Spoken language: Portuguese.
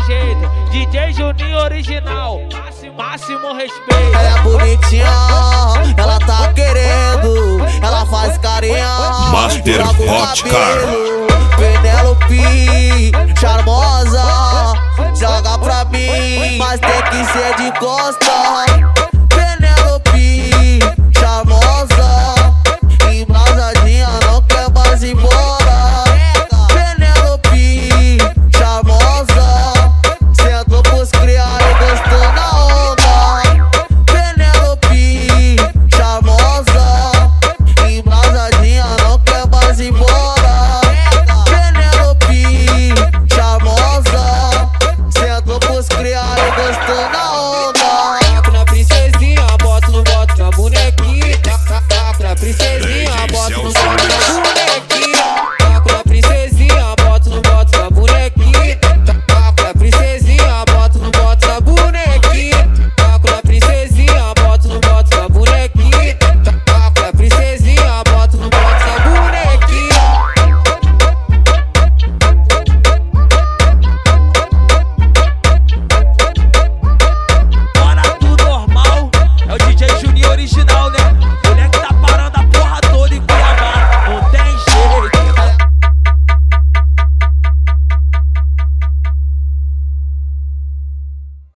jeito. DJ Juninho original, máximo respeito. Ela é bonitinha, ela tá querendo, ela faz carinha, Master Hot Car. Penelope, charmosa, joga pra mim, mas tem que ser de costa.